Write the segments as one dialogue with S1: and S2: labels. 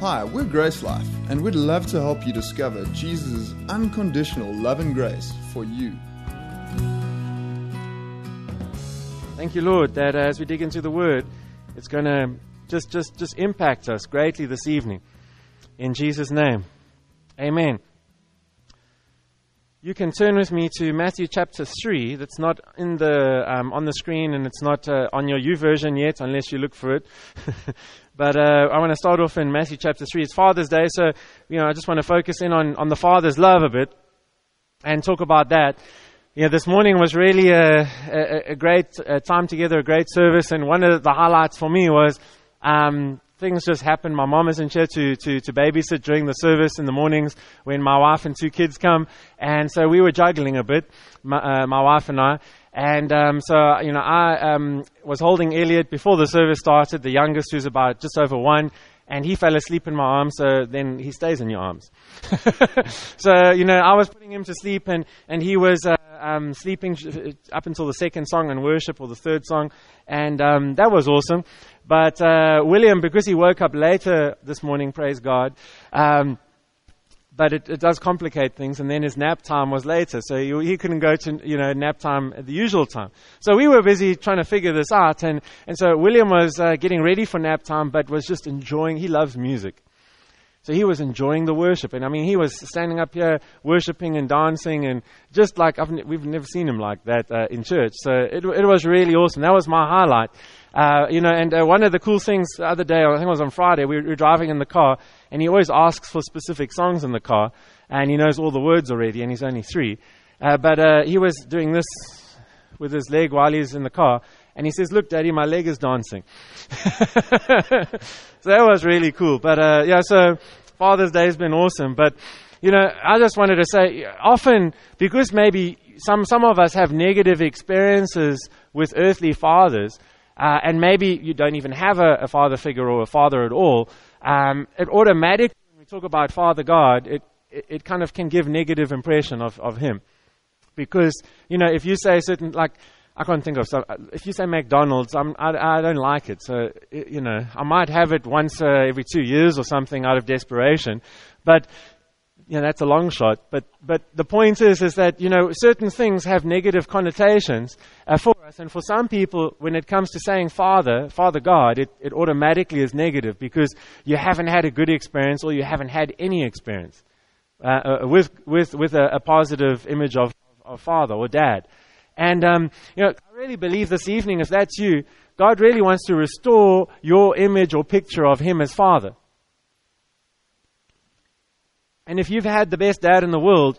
S1: Hi, we're Grace Life, and we'd love to help you discover Jesus' unconditional love and grace for you.
S2: Thank you, Lord, that as we dig into the Word, it's going to just impact us greatly this evening. In Jesus' name, amen. You can turn with me to Matthew chapter 3. That's not in the on the screen, and it's not on your YouVersion yet, unless you look for it. But I want to start off in Matthew chapter 3. It's Father's Day, so I just want to focus in on the Father's love a bit and talk about that. This morning was really a great time together, a great service, and one of the highlights for me was things just happened. My mom isn't here to babysit during the service in the mornings when my wife and two kids come, and so we were juggling a bit, my wife and I. And I was holding Elliot before the service started, the youngest, who's about just over 1, and he fell asleep in my arms, so then he stays in your arms. So, I was putting him to sleep, and he was sleeping up until the second song in worship, or the third song, and that was awesome. But William, because he woke up later this morning, praise God, but it does complicate things, and then his nap time was later, so he couldn't go to nap time at the usual time. So we were busy trying to figure this out, and so William was getting ready for nap time, but was just enjoying. He loves music, so he was enjoying the worship, and he was standing up here worshiping and dancing, and just like we've never seen him like that in church. So it was really awesome. That was my highlight. And one of the cool things the other day, I think it was on Friday, we were driving in the car, and he always asks for specific songs in the car, and he knows all the words already, and he's only 3. But he was doing this with his leg while he's in the car, and he says, "Look, Daddy, my leg is dancing." So that was really cool. But so Father's Day has been awesome. But I just wanted to say, often because maybe some of us have negative experiences with earthly fathers, and maybe you don't even have a father figure or a father at all, it automatically, when we talk about Father God, it kind of can give negative impression of Him. Because, if you say certain, like, I can't think of some, if you say McDonald's, I don't like it. So, I might have it once every 2 years or something out of desperation. But, that's a long shot. But the point is that, certain things have negative connotations for us. And for some people, when it comes to saying Father God, it automatically is negative because you haven't had a good experience or you haven't had any experience with a positive image of Father or Dad. And, I really believe this evening, if that's you, God really wants to restore your image or picture of Him as Father. And if you've had the best dad in the world,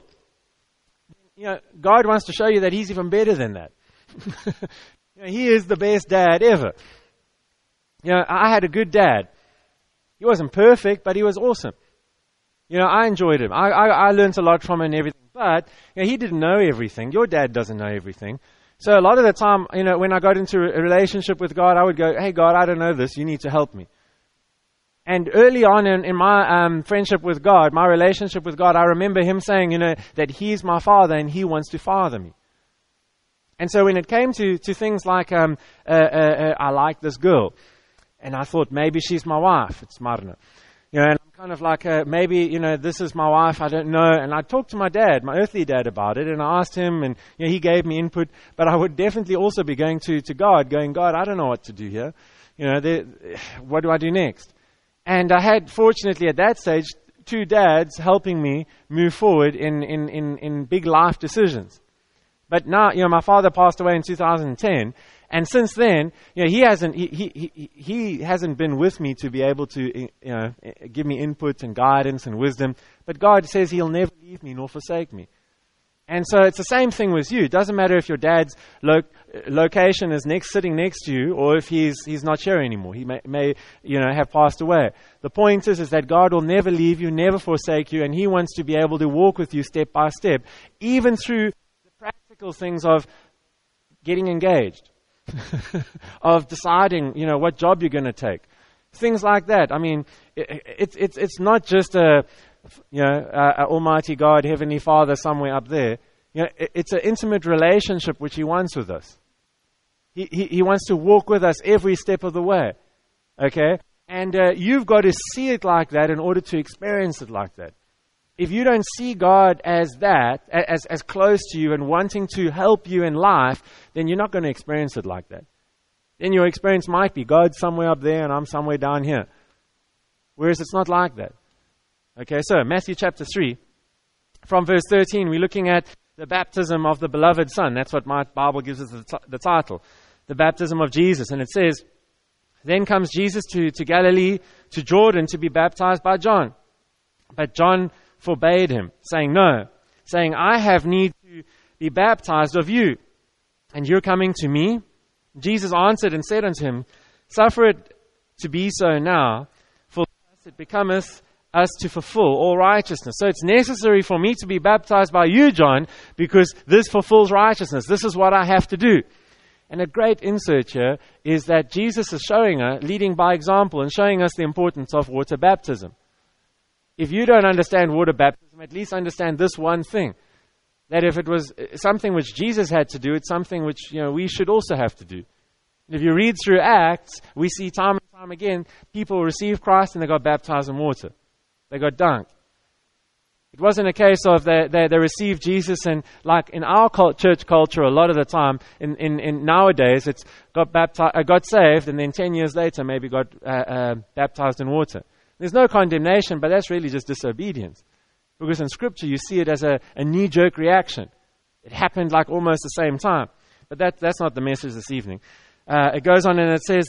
S2: God wants to show you that He's even better than that. He is the best dad ever. I had a good dad. He wasn't perfect, but he was awesome. I enjoyed him. I learned a lot from him and everything. But he didn't know everything. Your dad doesn't know everything. So a lot of the time, when I got into a relationship with God, I would go, "Hey, God, I don't know this. You need to help me." And early on in my friendship with God, my relationship with God, I remember Him saying, that He's my Father and He wants to father me. And so when it came to things like, I like this girl, and I thought maybe she's my wife. It's Marna. And I'm kind of like, maybe, this is my wife, I don't know. And I talked to my dad, my earthly dad, about it, and I asked him, and he gave me input. But I would definitely also be going to God, going, "God, I don't know what to do here. What do I do next?" And I had, fortunately, at that stage, 2 dads helping me move forward in big life decisions. But now, my father passed away in 2010, and since then, he hasn't been with me to be able to, give me input and guidance and wisdom. But God says He'll never leave me nor forsake me. And so it's the same thing with you. It doesn't matter if your dad's location is sitting next to you, or if he's not here anymore. He may have passed away. The point is that God will never leave you, never forsake you, and He wants to be able to walk with you step by step, even through the practical things of getting engaged, of deciding, what job you're going to take, things like that. It's not just a Almighty God, Heavenly Father somewhere up there. It's an intimate relationship which He wants with us. He wants to walk with us every step of the way. Okay? And you've got to see it like that in order to experience it like that. If you don't see God as that, as close to you and wanting to help you in life, then you're not going to experience it like that. Then your experience might be God's somewhere up there and I'm somewhere down here. Whereas it's not like that. Okay, so Matthew chapter 3, from verse 13, we're looking at the baptism of the beloved Son. That's what my Bible gives us the title. The baptism of Jesus. And it says, then comes Jesus to Galilee, to Jordan, to be baptized by John. But John forbade him, saying, no, saying, I have need to be baptized of you, and you're coming to me? Jesus answered and said unto him, suffer it to be so now, for thus it becometh us to fulfill all righteousness. So it's necessary for me to be baptized by you, John, because this fulfills righteousness. This is what I have to do. And a great insert here is that Jesus is showing us, leading by example, and showing us the importance of water baptism. If you don't understand water baptism, at least understand this one thing. That if it was something which Jesus had to do, it's something which we should also have to do. If you read through Acts, we see time and time again, people receive Christ and they got baptized in water. They got dunked. It wasn't a case of they received Jesus and like in our church culture a lot of the time, in nowadays, it's got saved and then 10 years later maybe got baptized in water. There's no condemnation, but that's really just disobedience. Because in Scripture you see it as a knee-jerk reaction. It happened like almost the same time. But that's not the message this evening. It goes on and it says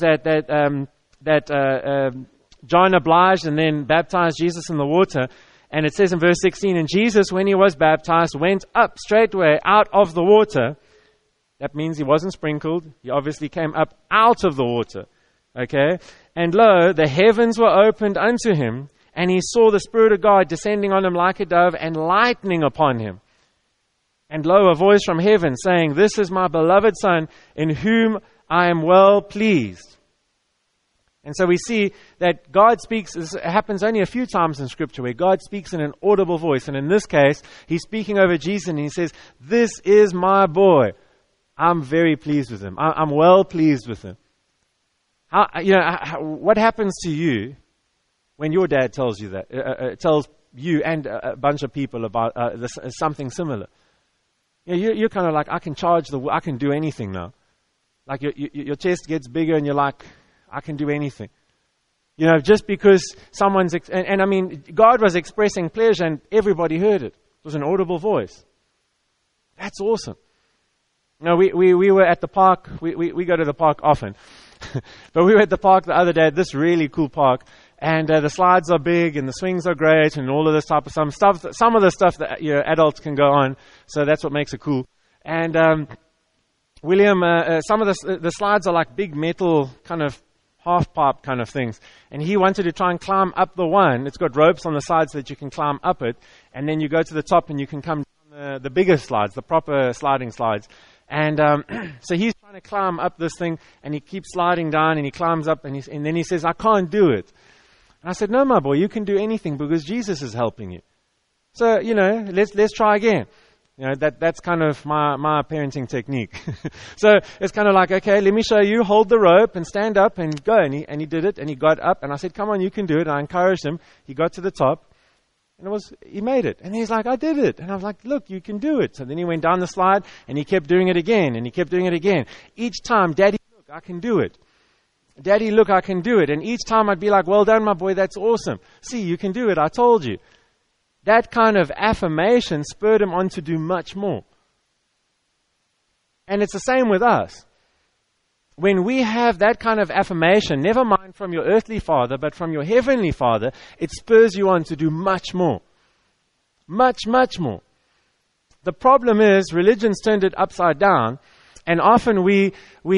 S2: that John obliged and then baptized Jesus in the water. And it says in verse 16, and Jesus, when he was baptized, went up straightway out of the water. That means he wasn't sprinkled. He obviously came up out of the water. Okay? And lo, the heavens were opened unto him, and he saw the Spirit of God descending on him like a dove and lightning upon him. And lo, a voice from heaven saying, this is my beloved Son, in whom I am well pleased. And so we see that God speaks, this happens only a few times in Scripture, where God speaks in an audible voice. And in this case, he's speaking over Jesus and he says, this is my boy. I'm very pleased with him. I'm well pleased with him. What happens to you when your dad tells you that, tells you and a bunch of people about something similar? You're kind of like, I can do anything now. Like your chest gets bigger and you're like, I can do anything. Just because someone's, and I mean, God was expressing pleasure and everybody heard it. It was an audible voice. That's awesome. We were at the park. We go to the park often. But we were at the park the other day, this really cool park. And the slides are big and the swings are great and all of this type of stuff. Some of the stuff that adults can go on. So that's what makes it cool. And William, some of the slides are like big metal kind of half pipe kind of things. And he wanted to try and climb up the one. It's got ropes on the sides so that you can climb up it. And then you go to the top and you can come down the bigger slides, the proper sliding slides. And so he's trying to climb up this thing and he keeps sliding down and he climbs up and then he says, I can't do it. And I said, no, my boy, you can do anything because Jesus is helping you. So, let's try again. That's kind of my parenting technique. So it's kind of like, okay, let me show you, hold the rope and stand up and go. And he did it and he got up and I said, come on, you can do it. And I encouraged him. He got to the top and he made it. And he's like, I did it. And I was like, look, you can do it. So then he went down the slide and he kept doing it again and he kept doing it again. Each time, Daddy, look, I can do it. Daddy, look, I can do it. And each time I'd be like, well done, my boy, that's awesome. See, you can do it. I told you. That kind of affirmation spurred him on to do much more. And it's the same with us. When we have that kind of affirmation, never mind from your earthly father, but from your heavenly Father, it spurs you on to do much more. Much, much more. The problem is, religion's turned it upside down, and often we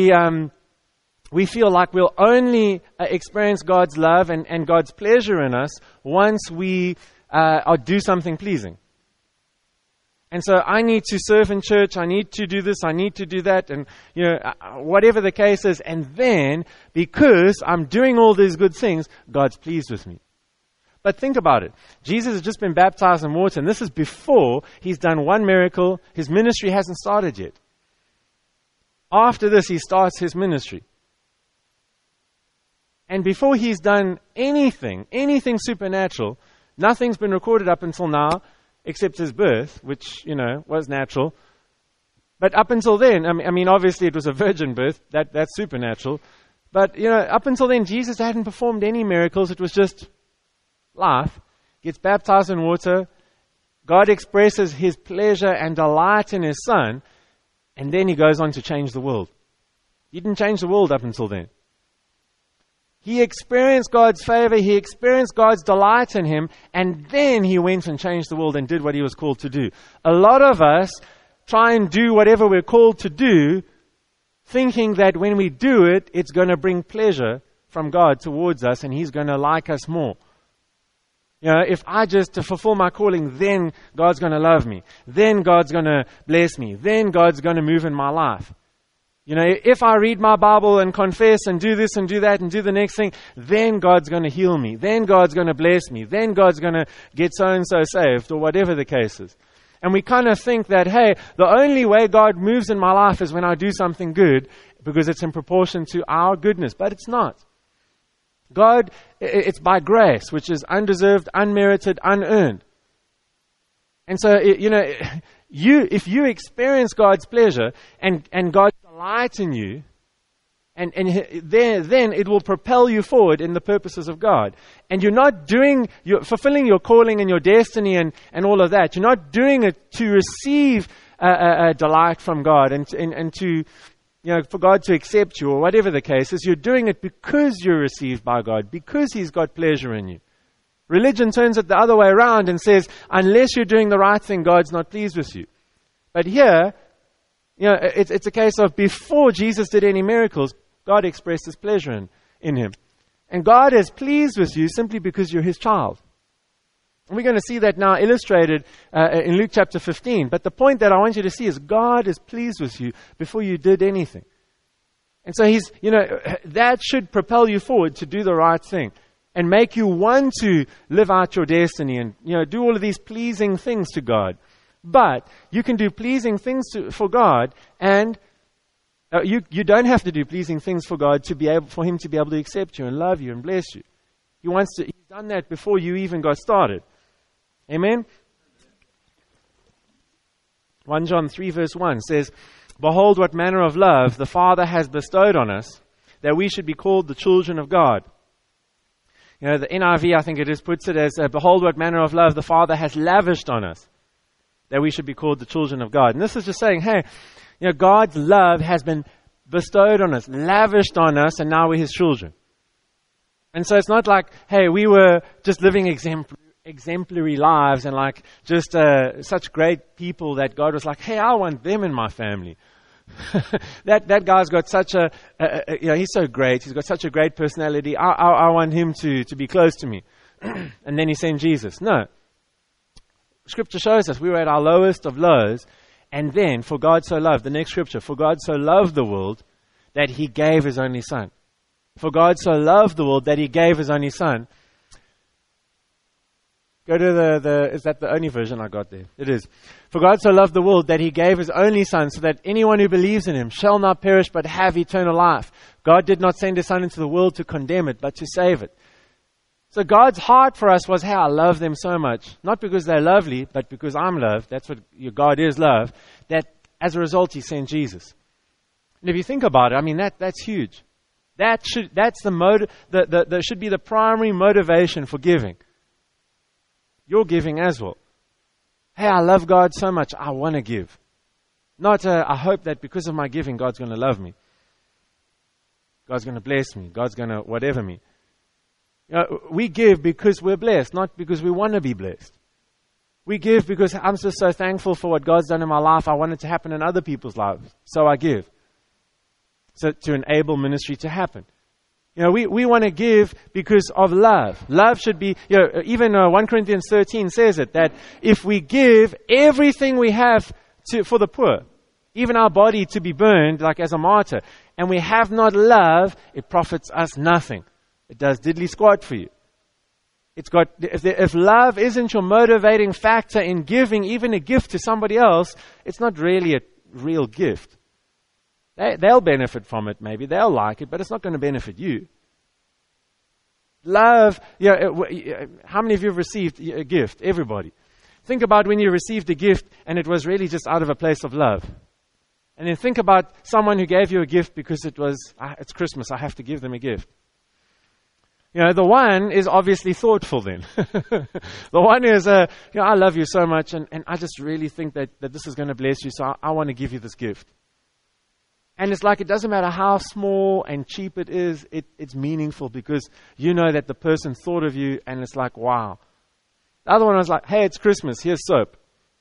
S2: feel like we'll only experience God's love and God's pleasure in us once we do something pleasing. And so I need to serve in church, I need to do this, I need to do that, and whatever the case is, and then, because I'm doing all these good things, God's pleased with me. But think about it. Jesus has just been baptized in water, and this is before he's done one miracle. His ministry hasn't started yet. After this, he starts his ministry. And before he's done anything supernatural, nothing's been recorded up until now, except his birth, which, was natural. But up until then, I mean, obviously it was a virgin birth, that's supernatural. But, up until then, Jesus hadn't performed any miracles. It was just life. Gets baptized in water. God expresses his pleasure and delight in his Son. And then he goes on to change the world. He didn't change the world up until then. He experienced God's favor. He experienced God's delight in him. And then he went and changed the world and did what he was called to do. A lot of us try and do whatever we're called to do, thinking that when we do it, it's going to bring pleasure from God towards us and he's going to like us more. If I just to fulfill my calling, then God's going to love me. Then God's going to bless me. Then God's going to move in my life. If I read my Bible and confess and do this and do that and do the next thing, then God's going to heal me. Then God's going to bless me. Then God's going to get so-and-so saved, or whatever the case is. And we kind of think that, hey, the only way God moves in my life is when I do something good, because it's in proportion to our goodness. But it's not. God, it's by grace, which is undeserved, unmerited, unearned. And so, if you experience God's pleasure and God's delight in you, and then it will propel you forward in the purposes of God. And you're fulfilling your calling and your destiny and all of that. You're not doing it to receive a delight from God and to, for God to accept you or whatever the case is. You're doing it because you're received by God, because he's got pleasure in you. Religion turns it the other way around and says, unless you're doing the right thing, God's not pleased with you. But here, it's a case of before Jesus did any miracles, God expressed his pleasure in him. And God is pleased with you simply because you're his child. And we're going to see that now illustrated in Luke chapter 15. But the point that I want you to see is God is pleased with you before you did anything. And so that should propel you forward to do the right thing and make you want to live out your destiny and, do all of these pleasing things to God. But you can do pleasing things for God, and you don't have to do pleasing things for God for him to be able to accept you and love you and bless you. He's done that before you even got started. Amen? 1 John 3 verse 1 says, "Behold what manner of love the Father has bestowed on us, that we should be called the children of God." The NIV, I think it is, puts it as, "Behold what manner of love the Father has lavished on us, that we should be called the children of God." And this is just saying, hey, God's love has been bestowed on us, lavished on us, and now we're his children. And so it's not like, hey, we were just living exemplary lives and like just such great people that God was like, hey, I want them in my family. that guy's got such he's so great. He's got such a great personality. I want him to be close to me. And then he sent Jesus. No. Scripture shows us we were at our lowest of lows. And then, for God so loved, the next scripture, for God so loved the world that he gave his only son. For God so loved the world that he gave his only son. Go to is that the only version I got there? It is. For God so loved the world that he gave his only son, so that anyone who believes in him shall not perish but have eternal life. God did not send his son into the world to condemn it, but to save it. So God's heart for us was, hey, I love them so much. Not because they're lovely, but because I'm loved. That's what God is, love. That as a result, he sent Jesus. And if you think about it, I mean, that's huge. That should be the primary motivation for giving. Your giving as well. Hey, I love God so much, I want to give. Not I hope that because of my giving, God's going to love me. God's going to bless me. God's going to whatever me. We give because we're blessed, not because we want to be blessed. We give because I'm just so thankful for what God's done in my life. I want it to happen in other people's lives. So I give. So to enable ministry to happen. We want to give because of love. Love should be, even 1 Corinthians 13 says it, that if we give everything we have for the poor, even our body to be burned like as a martyr, and we have not love, it profits us nothing. It does diddly squat for you. If love isn't your motivating factor in giving even a gift to somebody else, it's not really a real gift. They'll benefit from it maybe, they'll like it, but it's not going to benefit you. Love, how many of you have received a gift? Everybody. Think about when you received a gift and it was really just out of a place of love. And then think about someone who gave you a gift because it's Christmas, I have to give them a gift. The one is obviously thoughtful then. The one is, I love you so much and I just really think that this is going to bless you, so I want to give you this gift. And it's like, it doesn't matter how small and cheap it is, it's meaningful because you know that the person thought of you and it's like, wow. The other one was like, hey, it's Christmas, here's soap.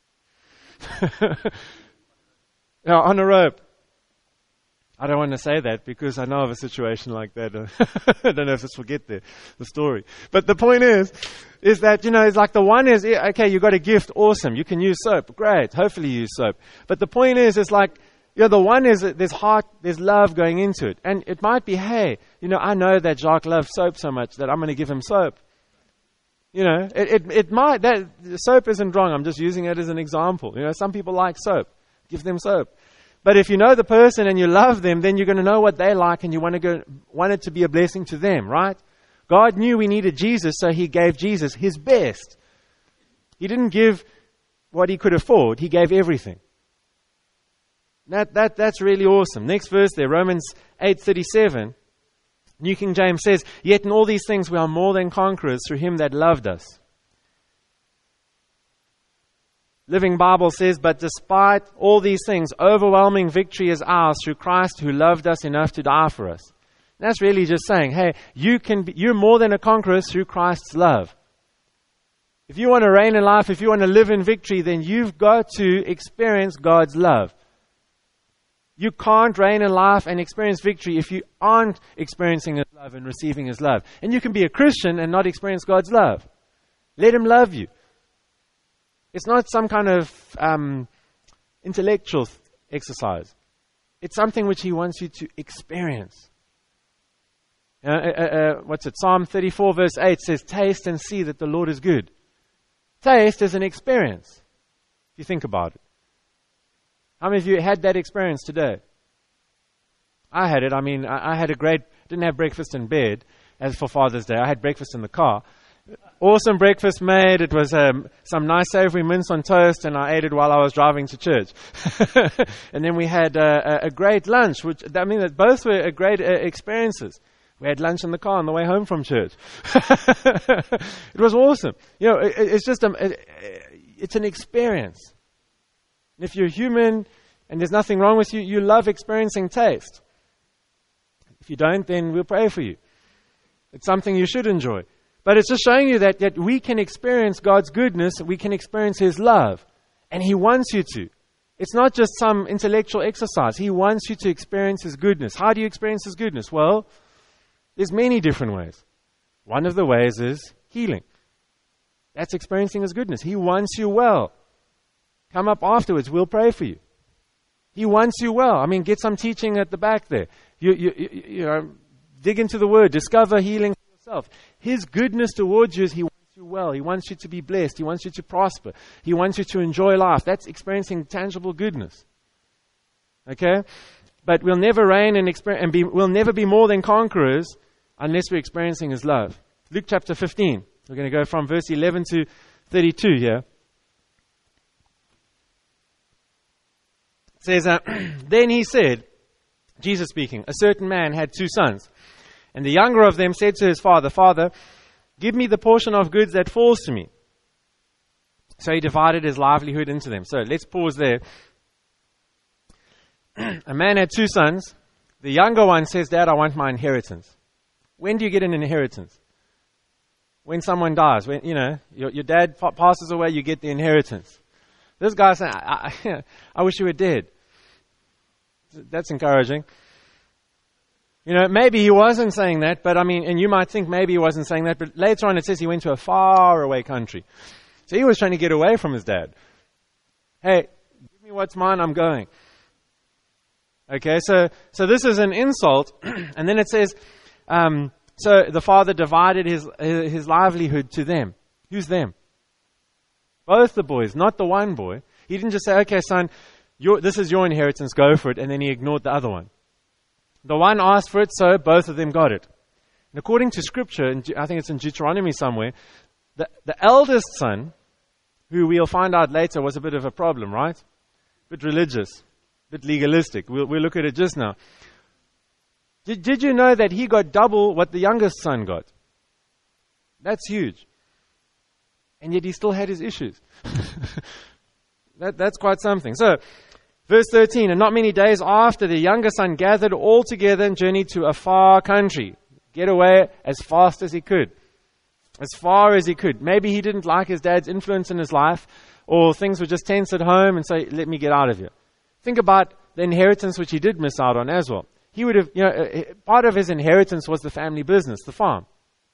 S2: On a rope. I don't want to say that because I know of a situation like that. I don't know if this will get there, the story. But the point is that, it's like the one is, okay, you got a gift, awesome. You can use soap, great. Hopefully you use soap. But the point is, it's like, the one is, there's heart, there's love going into it. And it might be, hey, I know that Jacques loves soap so much that I'm going to give him soap. It might, that soap isn't wrong. I'm just using it as an example. Some people like soap. Give them soap. But if you know the person and you love them, then you're going to know what they like and you want it to be a blessing to them, right? God knew we needed Jesus, so He gave Jesus His best. He didn't give what He could afford. He gave everything. That's really awesome. Next verse there, Romans 8:37. New King James says, "Yet in all these things we are more than conquerors through Him that loved us." Living Bible says, "But despite all these things, overwhelming victory is ours through Christ who loved us enough to die for us." That's really just saying, hey, you're more than a conqueror through Christ's love. If you want to reign in life, if you want to live in victory, then you've got to experience God's love. You can't reign in life and experience victory if you aren't experiencing His love and receiving His love. And you can be a Christian and not experience God's love. Let Him love you. It's not some kind of intellectual exercise. It's something which He wants you to experience. Psalm 34 verse 8 says, "Taste and see that the Lord is good." Taste is an experience, if you think about it. How many of you had that experience today? I had it. I mean, I didn't have breakfast in bed as for Father's Day. I had breakfast in the car. Awesome breakfast made. It was some nice savory mince on toast, and I ate it while I was driving to church. And then we had a great lunch, that both were great experiences. We had lunch in the car on the way home from church. It was awesome. It's just it's an experience. If you're human and there's nothing wrong with you, you love experiencing taste. If you don't, then we'll pray for you. It's something you should enjoy. But it's just showing you that we can experience God's goodness, we can experience His love. And He wants you to. It's not just some intellectual exercise. He wants you to experience His goodness. How do you experience His goodness? Well, there's many different ways. One of the ways is healing. That's experiencing His goodness. He wants you well. Come up afterwards. We'll pray for you. He wants you well. Get some teaching at the back there. You dig into the Word. Discover healing for yourself. His goodness towards you is He wants you well. He wants you to be blessed. He wants you to prosper. He wants you to enjoy life. That's experiencing tangible goodness. Okay? But we'll never reign and we'll never be more than conquerors unless we're experiencing His love. Luke chapter 15. We're going to go from verse 11 to 32 here. It says, "Then He said," Jesus speaking, "a certain man had 2 sons. And the younger of them said to his father, 'Father, give me the portion of goods that falls to me.' So he divided his livelihood into them." So let's pause there. A man had 2 sons. The younger one says, "Dad, I want my inheritance." When do you get an inheritance? When someone dies. When your dad passes away, you get the inheritance. This guy saying, I wish you were dead. That's encouraging. Maybe he wasn't saying that, but and you might think maybe he wasn't saying that, but later on it says he went to a far away country. So he was trying to get away from his dad. Hey, give me what's mine, I'm going. Okay, so this is an insult. And then it says, so the father divided his livelihood to them. Who's them? Both the boys, not the one boy. He didn't just say, "Okay, son, this is your inheritance, go for it," and then he ignored the other one. The one asked for it, so both of them got it. And according to Scripture, I think it's in Deuteronomy somewhere, the eldest son, who we'll find out later was a bit of a problem, right? A bit religious, a bit legalistic. We'll look at it just now. Did you know that he got double what the youngest son got? That's huge. And yet he still had his issues. That's quite something. So, verse 13, and not many days after, the younger son gathered all together and journeyed to a far country. Get away as fast as he could. As far as he could. Maybe he didn't like his dad's influence in his life, or things were just tense at home, and so let me get out of here. Think about the inheritance which he did miss out on as well. He would have, part of his inheritance was the family business, the farm.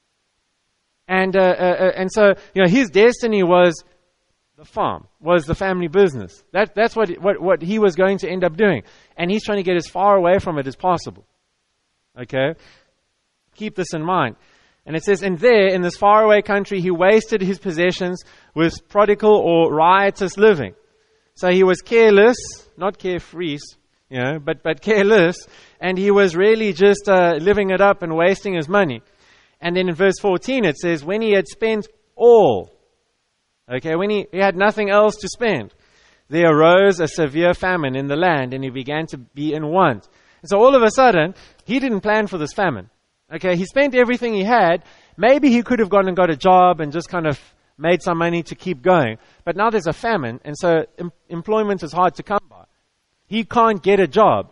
S2: And so, his destiny was the farm, was the family business. That's what he was going to end up doing. And he's trying to get as far away from it as possible. Okay? Keep this in mind. And it says, and there, in this faraway country, he wasted his possessions with prodigal or riotous living. So he was careless, not carefree, but careless, and he was really just living it up and wasting his money. And then in verse 14 it says, when he had spent all, when he had nothing else to spend, there arose a severe famine in the land, and he began to be in want. And so all of a sudden, he didn't plan for this famine. Okay, he spent everything he had. Maybe he could have gone and got a job and just kind of made some money to keep going. But now there's a famine, and so employment is hard to come by. He can't get a job,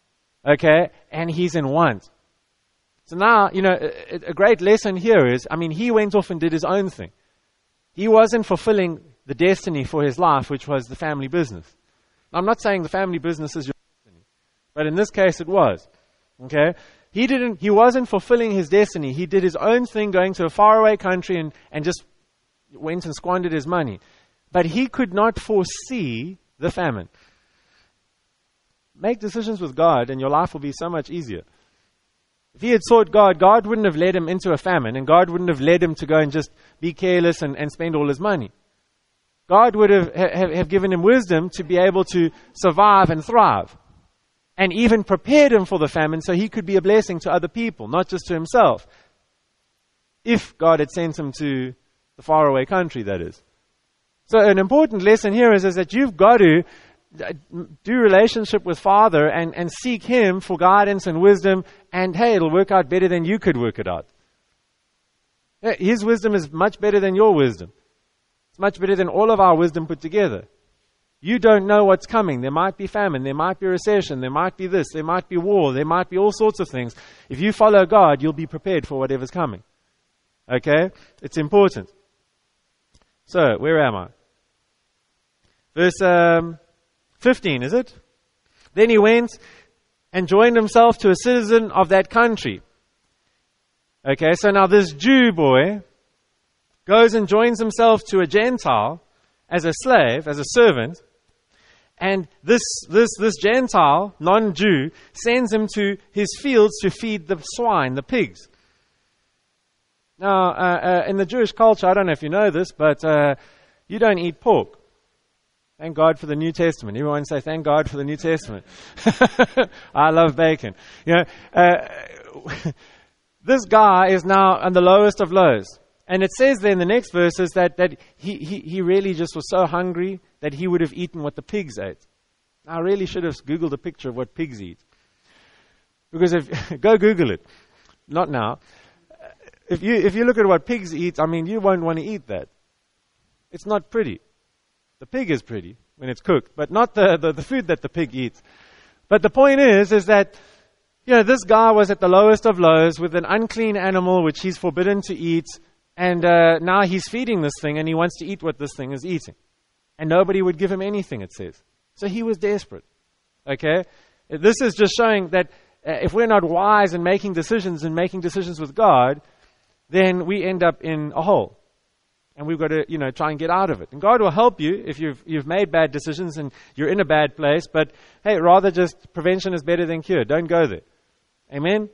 S2: and he's in want. So now, a great lesson here is, he went off and did his own thing. He wasn't fulfilling the destiny for his life, which was the family business. I'm not saying the family business is your destiny, but in this case it was. Okay? He wasn't fulfilling his destiny. He did his own thing, going to a faraway country and just went and squandered his money. But he could not foresee the famine. Make decisions with God and your life will be so much easier. If he had sought God, God wouldn't have led him into a famine, and God wouldn't have led him to go and just be careless and spend all his money. God would have given him wisdom to be able to survive and thrive, and even prepared him for the famine so he could be a blessing to other people, not just to himself. If God had sent him to the faraway country, that is. So an important lesson here is that you've got to do relationship with Father and seek Him for guidance and wisdom, and hey, it'll work out better than you could work it out. His wisdom is much better than your wisdom. It's much better than all of our wisdom put together. You don't know what's coming. There might be famine, there might be recession, there might be this, there might be war, there might be all sorts of things. If you follow God, you'll be prepared for whatever's coming. Okay? It's important. So, where am I? Verse 15, is it? Then he went and joined himself to a citizen of that country. Okay, so now this Jew boy goes and joins himself to a Gentile as a slave, as a servant, and this Gentile, non-Jew, sends him to his fields to feed the swine, the pigs. Now, in the Jewish culture, I don't know if you know this, but you don't eat pork. Thank God for the New Testament. Everyone say, thank God for the New Testament. I love bacon. This guy is now on the lowest of lows. And it says there in the next verses that he really just was so hungry that he would have eaten what the pigs ate. I really should have Googled a picture of what pigs eat. Because go Google it. Not now. If you look at what pigs eat, you won't want to eat that. It's not pretty. The pig is pretty when it's cooked, but not the food that the pig eats. But the point is that, this guy was at the lowest of lows with an unclean animal which he's forbidden to eat, and now he's feeding this thing and he wants to eat what this thing is eating. And nobody would give him anything, it says. So he was desperate. Okay? This is just showing that if we're not wise in making decisions with God, then we end up in a hole. And we've got to, try and get out of it. And God will help you if you've made bad decisions and you're in a bad place. But hey, rather just prevention is better than cure. Don't go there. Amen?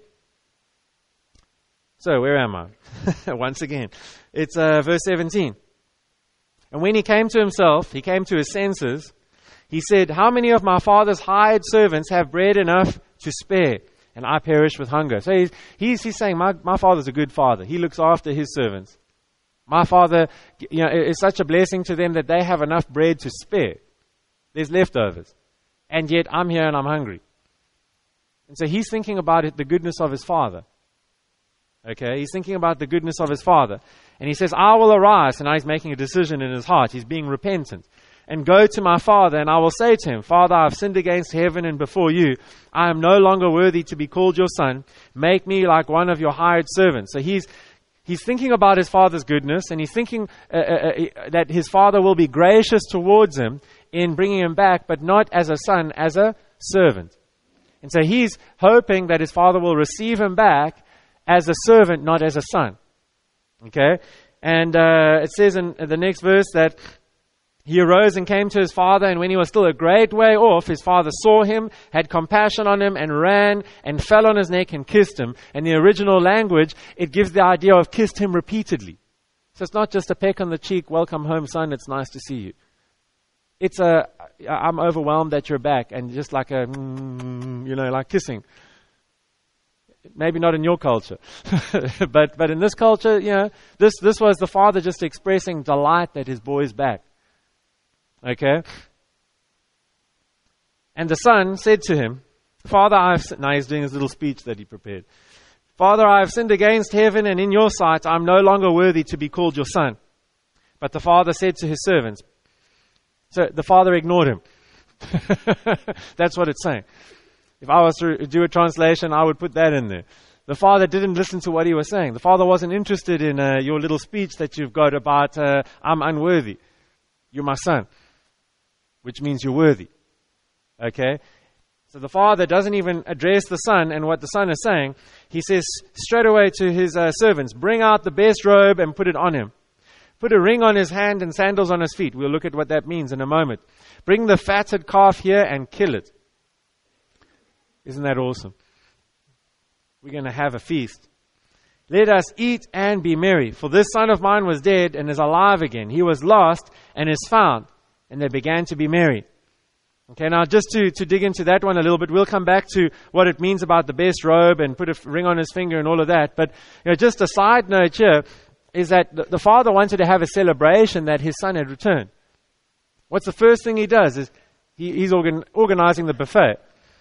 S2: So, where am I? Once again. It's verse 17. And when he came to himself, he came to his senses, he said, how many of my father's hired servants have bread enough to spare, and I perish with hunger. So he's saying, my Father's a good Father. He looks after His servants. My Father, is such a blessing to them that they have enough bread to spare. There's leftovers. And yet I'm here and I'm hungry. And so he's thinking about it, the goodness of his Father. Okay, he's thinking about the goodness of his Father. And he says, I will arise. And now he's making a decision in his heart. He's being repentant. And go to my Father, and I will say to him, Father, I have sinned against heaven and before you. I am no longer worthy to be called your son. Make me like one of your hired servants. So he's thinking about his Father's goodness, and he's thinking that his Father will be gracious towards him in bringing him back, but not as a son, as a servant. And so he's hoping that his Father will receive him back as a servant, not as a son. Okay? And it says in the next verse that he arose and came to his father, and when he was still a great way off, his father saw him, had compassion on him, and ran and fell on his neck and kissed him. And the original language, it gives the idea of kissed him repeatedly. So it's not just a peck on the cheek, welcome home, son, it's nice to see you. It's I'm overwhelmed that you're back, and just like like kissing. Maybe not in your culture, but in this culture, this was the father just expressing delight that his boy's back. Okay? And the son said to him, Father, now he's doing his little speech that he prepared. Father, I have sinned against heaven, and in your sight I am no longer worthy to be called your son. But the father said to his servants, so the father ignored him. That's what it's saying. If I was to do a translation, I would put that in there. The father didn't listen to what he was saying. The father wasn't interested in your little speech that you've got about, I'm unworthy. You're my son, which means you're worthy. Okay? So the father doesn't even address the son and what the son is saying. He says straight away to his servants, bring out the best robe and put it on him. Put a ring on his hand and sandals on his feet. We'll look at what that means in a moment. Bring the fatted calf here and kill it. Isn't that awesome? We're going to have a feast. Let us eat and be merry. For this son of mine was dead and is alive again. He was lost and is found. And they began to be merry. Okay, now just to dig into that one a little bit, we'll come back to what it means about the best robe and put a ring on his finger and all of that. But just a side note here is that the father wanted to have a celebration that his son had returned. What's the first thing he does is he's organizing the buffet.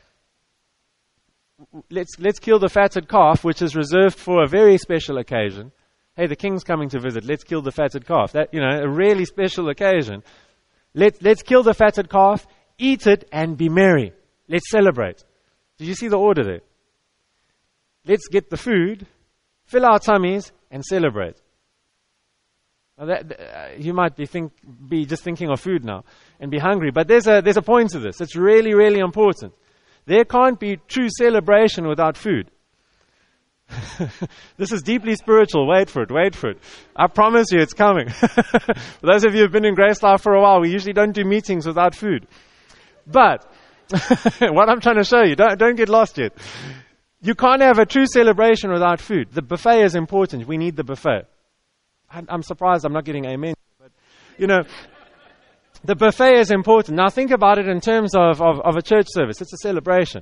S2: Let's kill the fatted calf, which is reserved for a very special occasion. Hey, the king's coming to visit. Let's kill the fatted calf. That, a really special occasion. Let's kill the fatted calf, eat it, and be merry. Let's celebrate. Did you see the order there? Let's get the food, fill our tummies, and celebrate. Now you might be just thinking of food now and be hungry, but there's a point to this. It's really, really important. There can't be true celebration without food. This is deeply spiritual. Wait for it. I promise you it's coming. For those of you who have been in Grace Life for a while, we usually don't do meetings without food. But what I'm trying to show you, don't get lost yet. You can't have a true celebration without food. The buffet is important. We need the buffet. I'm surprised I'm not getting amen. But, the buffet is important. Now think about it in terms of a church service. It's a celebration.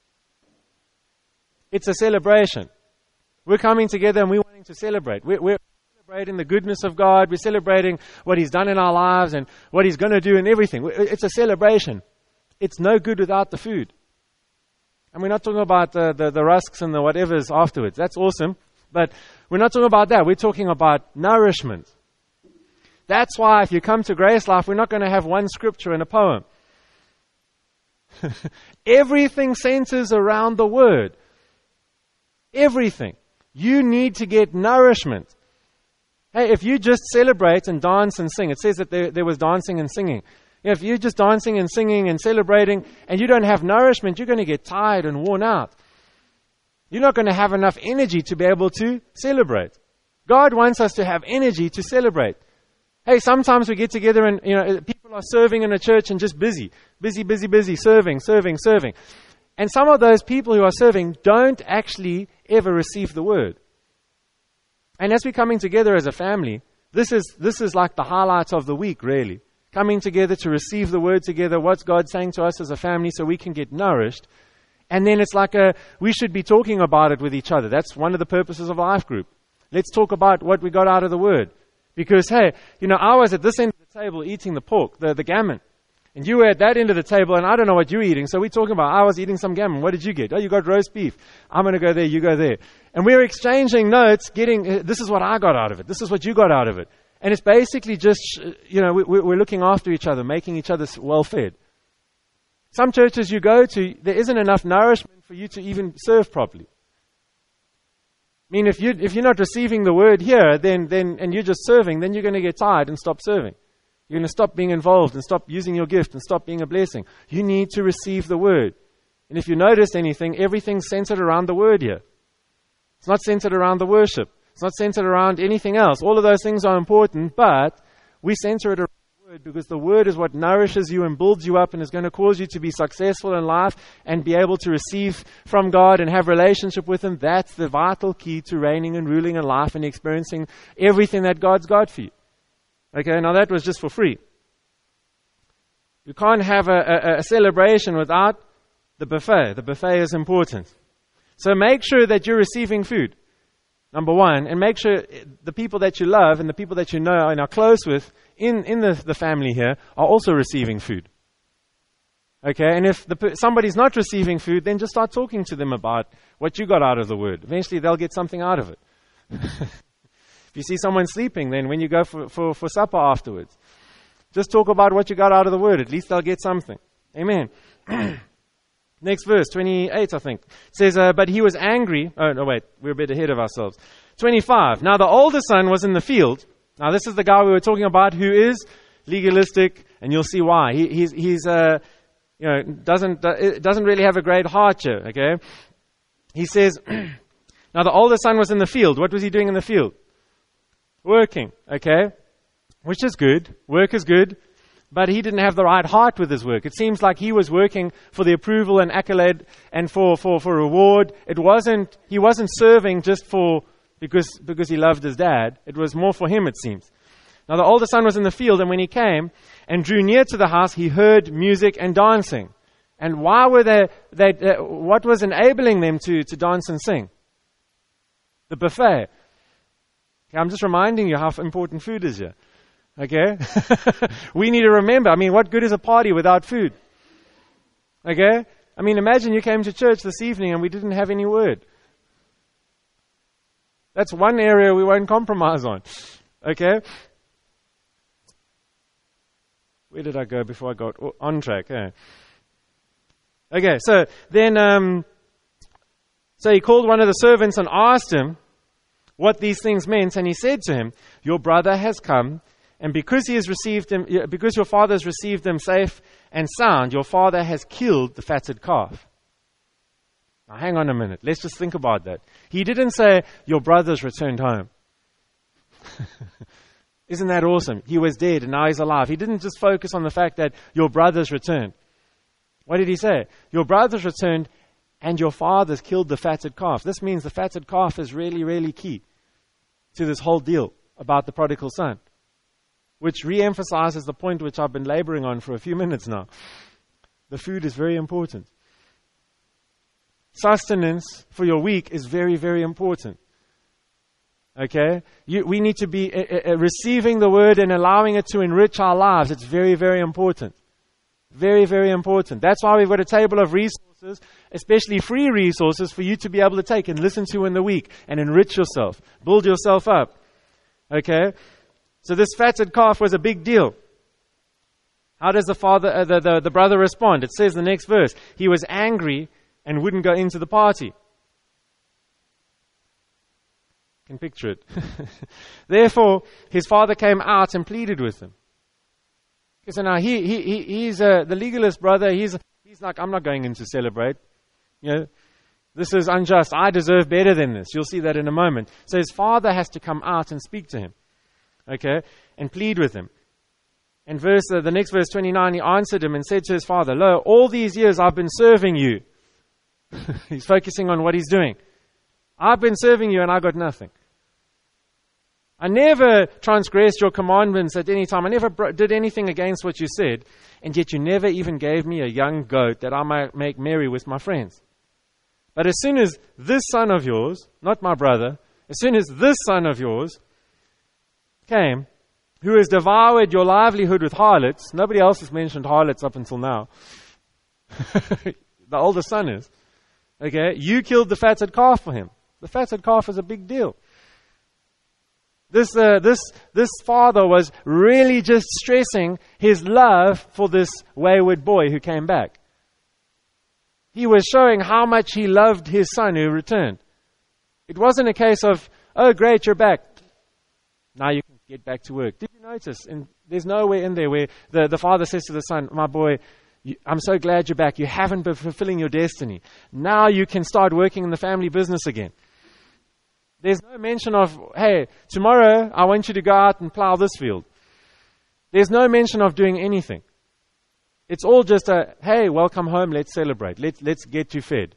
S2: It's a celebration. We're coming together and we're wanting to celebrate. We're celebrating the goodness of God. We're celebrating what He's done in our lives and what He's going to do and everything. It's a celebration. It's no good without the food. And we're not talking about the rusks and the whatevers afterwards. That's awesome. But we're not talking about that. We're talking about nourishment. That's why if you come to Grace Life, we're not going to have one scripture and a poem. Everything centers around the Word. Everything. You need to get nourishment. Hey, if you just celebrate and dance and sing, it says that there was dancing and singing. If you're just dancing and singing and celebrating and you don't have nourishment, you're going to get tired and worn out. You're not going to have enough energy to be able to celebrate. God wants us to have energy to celebrate. Hey, sometimes we get together and, people are serving in a church and just busy, serving. And some of those people who are serving don't actually ever receive the word. And as we're coming together as a family, this is like the highlight of the week, really. Coming together to receive the word together, what's God saying to us as a family so we can get nourished And then it's like we should be talking about it with each other. That's one of the purposes of Life Group. Let's talk about what we got out of the Word. Because, hey, I was at this end of the table eating the pork, the gammon. And you were at that end of the table, and I don't know what you're eating. So we're talking about, I was eating some gammon. What did you get? Oh, you got roast beef. I'm going to go there, you go there. And we're exchanging notes, this is what I got out of it. This is what you got out of it. And it's basically just, we're looking after each other, making each other well-fed. Some churches you go to, there isn't enough nourishment for you to even serve properly. I mean, if you're not receiving the Word here, and you're just serving, then you're going to get tired and stop serving. You're going to stop being involved and stop using your gift and stop being a blessing. You need to receive the Word. And if you noticed anything, everything's centered around the Word here. It's not centered around the worship. It's not centered around anything else. All of those things are important, but we center it around the Word because the Word is what nourishes you and builds you up and is going to cause you to be successful in life and be able to receive from God and have relationship with Him. That's the vital key to reigning and ruling in life and experiencing everything that God's got for you. Okay, now that was just for free. You can't have a celebration without the buffet. The buffet is important. So make sure that you're receiving food, number one, and make sure the people that you love and the people that you know and are close with in the family here are also receiving food. Okay, and if somebody's not receiving food, then just start talking to them about what you got out of the Word. Eventually they'll get something out of it. If you see someone sleeping, then when you go for supper afterwards, just talk about what you got out of the Word. At least they'll get something. Amen. Next verse, 28, I think. It says, but he was angry. Oh, no, wait. We're a bit ahead of ourselves. 25. Now the older son was in the field. Now this is the guy we were talking about who is legalistic, and you'll see why. He's doesn't really have a great heart here, okay? He says, now the older son was in the field. What was he doing in the field? Working, okay? Which is good. Work is good. But he didn't have the right heart with his work. It seems like he was working for the approval and accolade and for reward. He wasn't serving just because he loved his dad. It was more for him, it seems. Now the older son was in the field, and when he came and drew near to the house, he heard music and dancing. And why were what was enabling them to dance and sing? The buffet. Okay, I'm just reminding you how important food is here. Okay? We need to remember, what good is a party without food? Okay? Imagine you came to church this evening and we didn't have any Word. That's one area we won't compromise on. Okay? Where did I go before I got on track? Okay, so then, so he called one of the servants and asked him what these things meant, and he said to him, your brother has come, and because your father has received him safe and sound, your father has killed the fatted calf. Now hang on a minute. Let's just think about that. He didn't say, your brother's returned home. Isn't that awesome? He was dead and now he's alive. He didn't just focus on the fact that your brother's returned. What did he say? Your brother's returned and your father's killed the fatted calf. This means the fatted calf is really, really key to this whole deal about the prodigal son, which re-emphasizes the point which I've been laboring on for a few minutes now. The food is very important. Sustenance for your week is very, very important. Okay? We need to be receiving the Word and allowing it to enrich our lives. It's very, very important. Very, very important. That's why we've got a table of resources, especially free resources for you to be able to take and listen to in the week and enrich yourself. Build yourself up. Okay? So this fatted calf was a big deal. How does the brother respond? It says the next verse, he was angry and wouldn't go into the party. You can picture it. Therefore, his father came out and pleaded with him. So now he's the legalist brother. He's like, I'm not going in to celebrate. This is unjust. I deserve better than this. You'll see that in a moment. So his father has to come out and speak to him. Okay, and plead with him. And the next verse 29, he answered him and said to his father, lo, all these years I've been serving you. He's focusing on what he's doing. I've been serving you and I got nothing. I never transgressed your commandments at any time. I never did anything against what you said. And yet you never even gave me a young goat that I might make merry with my friends. But as soon as this son of yours, not my brother, as soon as this son of yours came, who has devoured your livelihood with harlots," nobody else has mentioned harlots up until now. The older son is. Okay, "you killed the fatted calf for him." The fatted calf is a big deal. This father was really just stressing his love for this wayward boy who came back. He was showing how much he loved his son who returned. It wasn't a case of, "Oh, great, you're back. Now you can get back to work." Did you notice? And there's nowhere in there where the father says to the son, "My boy, I'm so glad you're back. You haven't been fulfilling your destiny. Now you can start working in the family business again." There's no mention of, "Hey, tomorrow I want you to go out and plow this field." There's no mention of doing anything. It's all just a, "Hey, welcome home, let's celebrate. Let's get you fed."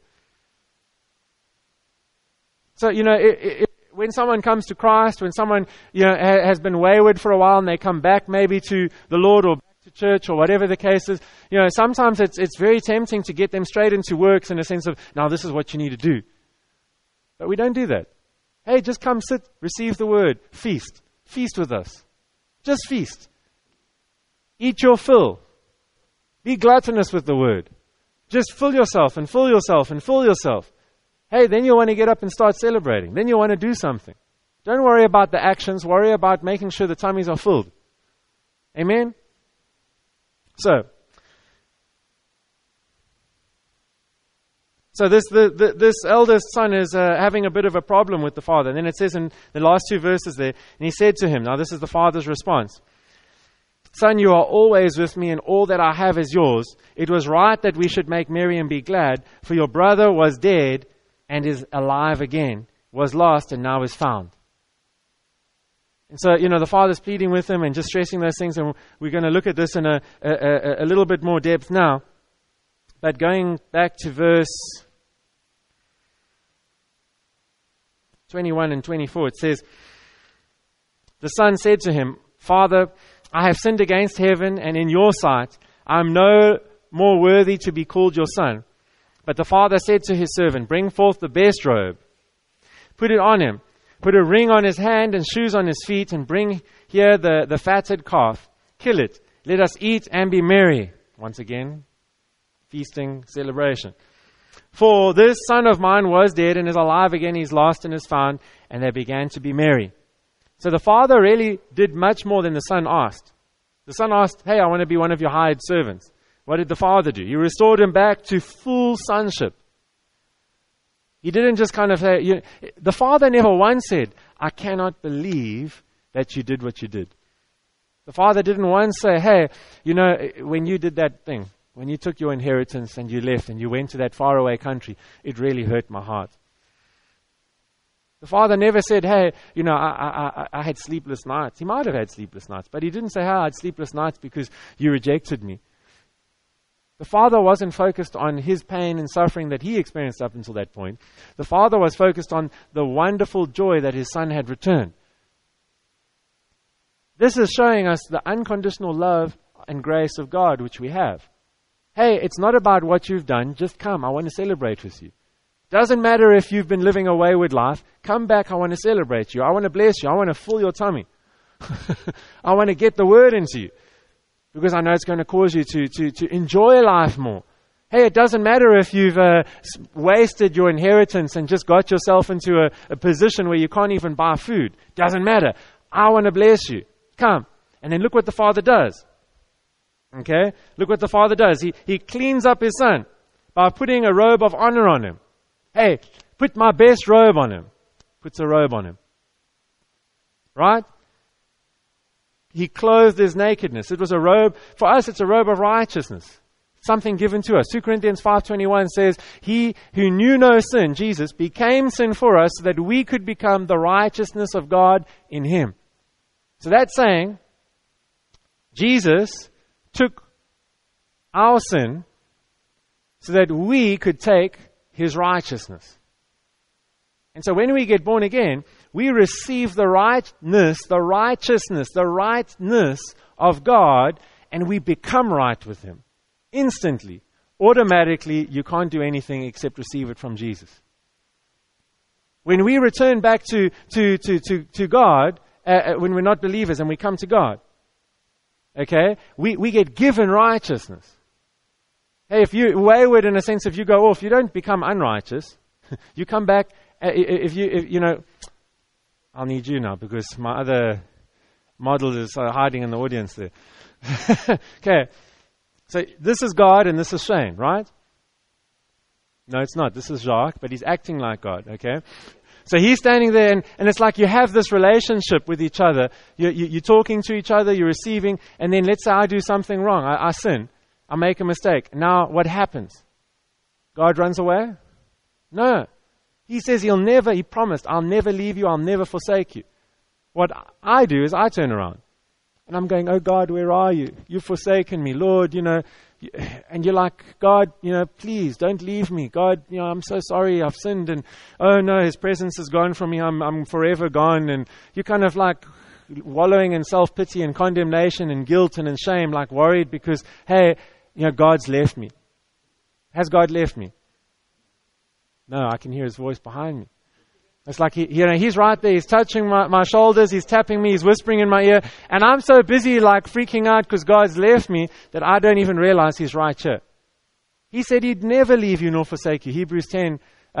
S2: So, when someone comes to Christ, when someone, has been wayward for a while and they come back maybe to the Lord or back to church or whatever the case is, sometimes it's very tempting to get them straight into works in a sense of, "Now this is what you need to do." But we don't do that. Hey, just come sit, receive the word, feast. Feast with us. Just feast. Eat your fill. Be gluttonous with the word. Just fill yourself and fill yourself and fill yourself. Hey, then you'll want to get up and start celebrating. Then you'll want to do something. Don't worry about the actions. Worry about making sure the tummies are filled. Amen? So this eldest son is having a bit of a problem with the father. And then it says in the last two verses there, "And he said to him," now this is the father's response, "Son, you are always with me, and all that I have is yours. It was right that we should make merry and be glad, for your brother was dead and is alive again, was lost and now is found." And so, the father's pleading with him and just stressing those things, and we're going to look at this in a little bit more depth now. But going back to verse 21 and 24, it says, "The son said to him, 'Father, I have sinned against heaven and in your sight. I am no more worthy to be called your son.' But the father said to his servant, 'Bring forth the best robe, put it on him, put a ring on his hand and shoes on his feet, and bring here the fatted calf. Kill it. Let us eat and be merry.'" Once again, feasting, celebration. "For this son of mine was dead and is alive again. He's lost and is found." And they began to be merry. So the father really did much more than the son asked. The son asked, "Hey, I want to be one of your hired servants." What did the father do? He restored him back to full sonship. He didn't just kind of say, the father never once said, "I cannot believe that you did what you did." The father didn't once say, "Hey, when you did that thing, when you took your inheritance and you left and you went to that faraway country, it really hurt my heart." The father never said, "Hey, I had sleepless nights." He might have had sleepless nights, but he didn't say, "Hey, I had sleepless nights because you rejected me." The father wasn't focused on his pain and suffering that he experienced up until that point. The father was focused on the wonderful joy that his son had returned. This is showing us the unconditional love and grace of God which we have. Hey, it's not about what you've done. Just come. I want to celebrate with you. Doesn't matter if you've been living a wayward life. Come back. I want to celebrate you. I want to bless you. I want to fill your tummy. I want to get the word into you, because I know it's going to cause you to enjoy life more. Hey, it doesn't matter if you've wasted your inheritance and just got yourself into a position where you can't even buy food. Doesn't matter. I want to bless you. Come. And then look what the father does. Okay? Look what the father does. He cleans up his son by putting a robe of honor on him. Hey, put my best robe on him. Puts a robe on him. Right? He clothed his nakedness. It was a robe. For us, it's a robe of righteousness. Something given to us. 2 Corinthians 5:21 says, "He who knew no sin, Jesus, became sin for us so that we could become the righteousness of God in him." So that's saying, Jesus took our sin so that we could take his righteousness. And so when we get born again, we receive the rightness of God, and we become right with him instantly, automatically you can't do anything except receive it from Jesus. When we return back to God, when we're not believers and we come to God, okay, we get given righteousness. Hey, if you're wayward in a sense, if you go off, you don't become unrighteous. You come back, if you know, I'll need you now because my other model is hiding in the audience there. Okay, so this is God and this is Shane, right? No, it's not. This is Jacques, but he's acting like God, okay? So he's standing there, and it's like you have this relationship with each other. You're talking to each other, you're receiving, and then let's say I do something wrong. I sin. I make a mistake. Now what happens? God runs away? No. He says he promised, I'll never leave you, I'll never forsake you. What I do is I turn around. And I'm going, oh God, where are you? You've forsaken me, Lord, and you're like, God, please don't leave me. God, I'm so sorry, I've sinned, and oh no, His presence is gone from me, I'm forever gone. And you're kind of like wallowing in self-pity and condemnation and guilt and in shame, like worried because, hey, God's left me. Has God left me? No, I can hear His voice behind me. It's like, He's right there. He's touching my shoulders. He's tapping me. He's whispering in my ear. And I'm so busy like freaking out because God's left me that I don't even realize He's right here. He said He'd never leave you nor forsake you. Hebrews 13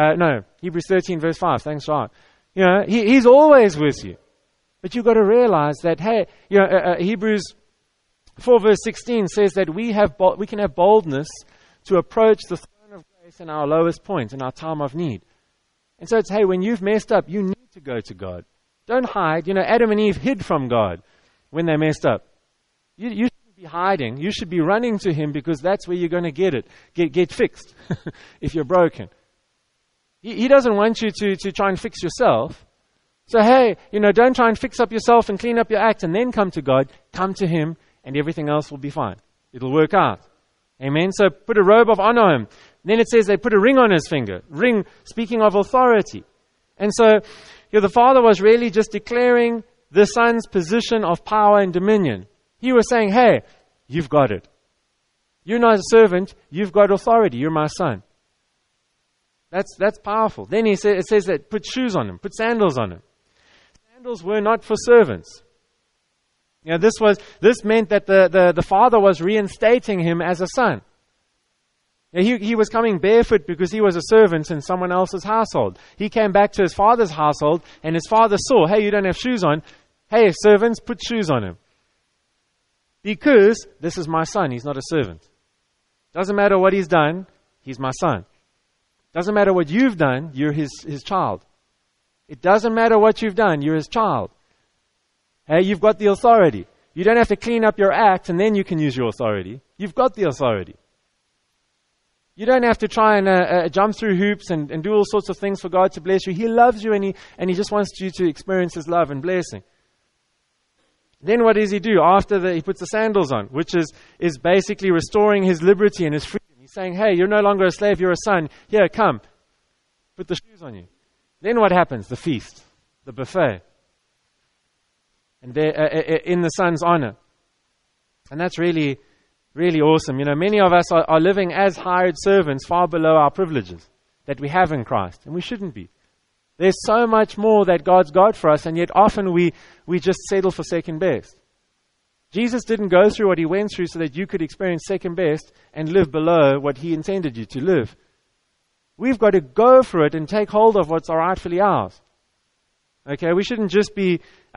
S2: verse 5. Thanks, Jacques. He's always with you. But you've got to realize that, hey, Hebrews 4 verse 16 says that we can have boldness to approach the throne of grace in our lowest point, in our time of need. And so it's, hey, when you've messed up, you need to go to God. Don't hide. Adam and Eve hid from God when they messed up. You shouldn't be hiding. You should be running to Him because that's where you're going to get it. Get fixed if you're broken. He doesn't want you to try and fix yourself. So, hey, don't try and fix up yourself and clean up your act and then come to God. Come to Him and everything else will be fine. It'll work out. Amen. So put a robe of honor on Him. Then it says they put a ring on His finger. Ring, speaking of authority. And so the Father was really just declaring the Son's position of power and dominion. He was saying, hey, you've got it. You're not a servant. You've got authority. You're my Son. That's powerful. Then it says that put shoes on Him. Put sandals on Him. Sandals were not for servants. This meant that the Father was reinstating Him as a son. He was coming barefoot because he was a servant in someone else's household. He came back to his father's household, and his father saw, hey, you don't have shoes on. Hey, servants, put shoes on him. Because this is my son, he's not a servant. Doesn't matter what he's done, he's my son. Doesn't matter what you've done, you're his child. It doesn't matter what you've done, you're his child. Hey, you've got the authority. You don't have to clean up your act and then you can use your authority. You've got the authority. You don't have to try and jump through hoops and do all sorts of things for God to bless you. He loves you and he just wants you to experience His love and blessing. Then what does He do after He puts the sandals on, which is basically restoring His liberty and His freedom. He's saying, hey, you're no longer a slave, you're a son. Here, come. Put the shoes on you. Then what happens? The feast, the buffet. And in the Son's honor. And that's really, really awesome. Many of us are living as hired servants far below our privileges that we have in Christ. And we shouldn't be. There's so much more that God's got for us, and yet often we just settle for second best. Jesus didn't go through what He went through so that you could experience second best and live below what He intended you to live. We've got to go for it and take hold of what's rightfully ours. Okay, we shouldn't just be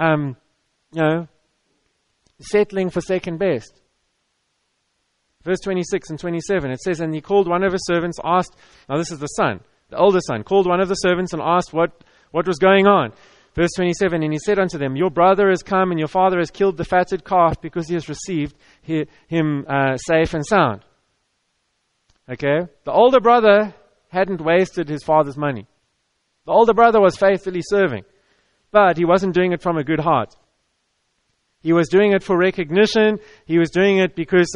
S2: settling for second best. Verse 26 and 27, it says, and he called one of his servants, asked, now this is the son, the older son, called one of the servants and asked what was going on. Verse 27, and he said unto them, your brother has come and your father has killed the fatted calf because he has received him safe and sound. Okay, the older brother hadn't wasted his father's money. The older brother was faithfully serving, but he wasn't doing it from a good heart. He was doing it for recognition. He was doing it because,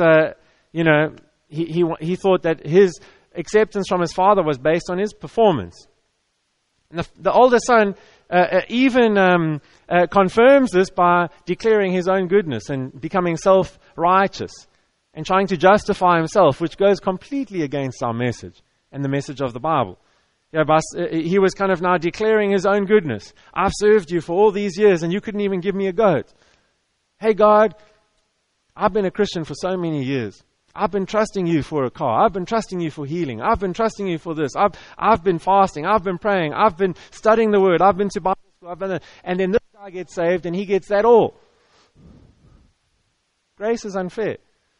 S2: he thought that his acceptance from his father was based on his performance. And the older son even confirms this by declaring his own goodness and becoming self-righteous. and trying to justify himself, which goes completely against our message and the message of the Bible. He was kind of now declaring his own goodness. I've served you for all these years and you couldn't even give me a goat. Hey God, I've been a Christian for so many years. I've been trusting you for a car. I've been trusting you for healing. I've been trusting you for this. I've been fasting. I've been praying. I've been studying the Word. I've been to Bible school. And then this guy gets saved and he gets that all. Grace is unfair.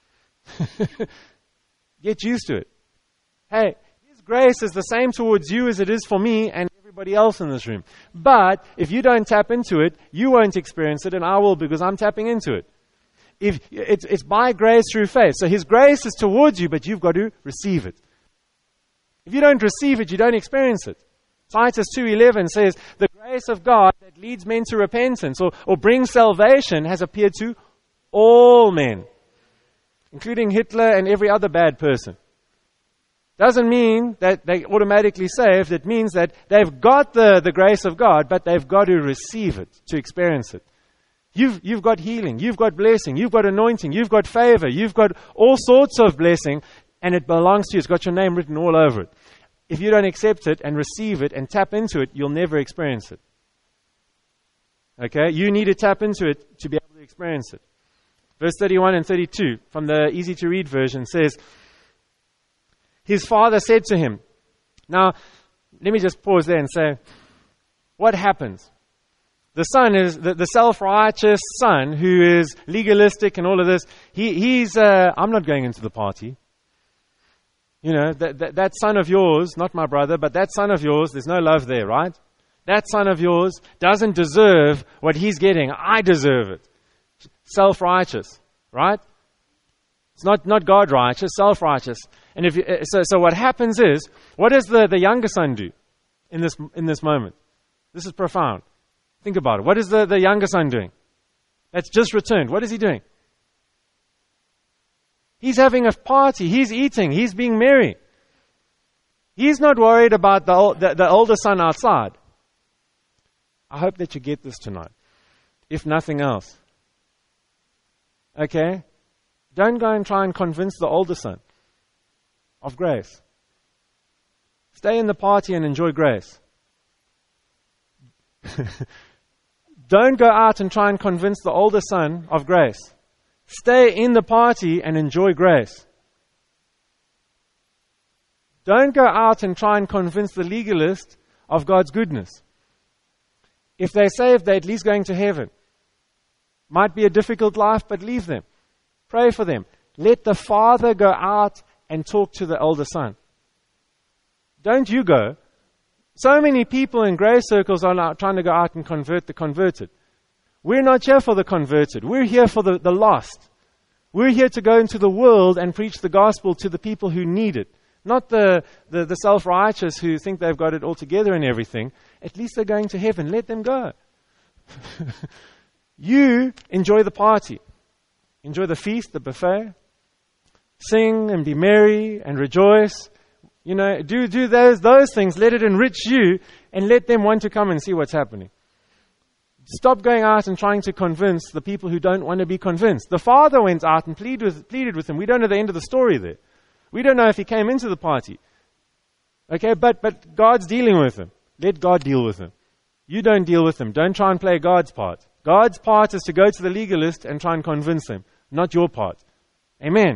S2: Get used to it. Hey, His grace is the same towards you as it is for me and everybody else in this room. But if you don't tap into it, you won't experience it, and I will, because I'm tapping into it. If it's by grace through faith. So His grace is towards you, but you've got to receive it. If you don't receive it, you don't experience it. Titus 2:11 says, the grace of God that leads men to repentance or brings salvation has appeared to all men, including Hitler and every other bad person. Doesn't mean that they automatically saved. It means that they've got the grace of God, but they've got to receive it to experience it. You've got healing, you've got blessing, you've got anointing, you've got favor, you've got all sorts of blessing, and it belongs to you. It's got your name written all over it. If you don't accept it and receive it and tap into it, you'll never experience it. Okay? You need to tap into it to be able to experience it. Verse 31 and 32 from the easy-to-read version says, his father said to him. Now, let me just pause there and say, what happens? The son is the self-righteous son who is legalistic and all of this. He's I'm not going into the party. You know, that son of yours, not my brother, but that son of yours, there's no love there, right? That son of yours doesn't deserve what he's getting. I deserve it. Self-righteous, right? It's not God-righteous, self-righteous. And so what happens is, what does the younger son do in this moment? This is profound. Think about it. What is the younger son doing? That's just returned. What is he doing? He's having a party. He's eating. He's being merry. He's not worried about the older son outside. I hope that you get this tonight, if nothing else. Okay? Don't go and try and convince the older son of grace. Stay in the party and enjoy grace. Don't go out and try and convince the older son of grace. Stay in the party and enjoy grace. Don't go out and try and convince the legalist of God's goodness. If they're saved, they're at least going to heaven. Might be a difficult life, but leave them. Pray for them. Let the father go out and talk to the older son. Don't you go. So many people in grace circles are now trying to go out and convert the converted. We're not here for the converted. We're here for the lost. We're here to go into the world and preach the gospel to the people who need it. Not the self-righteous who think they've got it all together and everything. At least they're going to heaven. Let them go. You enjoy the party. Enjoy the feast, the buffet. Sing and be merry and rejoice. You know, do those things. Let it enrich you and let them want to come and see what's happening. Stop going out and trying to convince the people who don't want to be convinced. The father went out and pleaded with him. We don't know the end of the story there. We don't know if he came into the party. Okay, but God's dealing with him. Let God deal with him. You don't deal with him. Don't try and play God's part. God's part is to go to the legalist and try and convince him, not your part. Amen.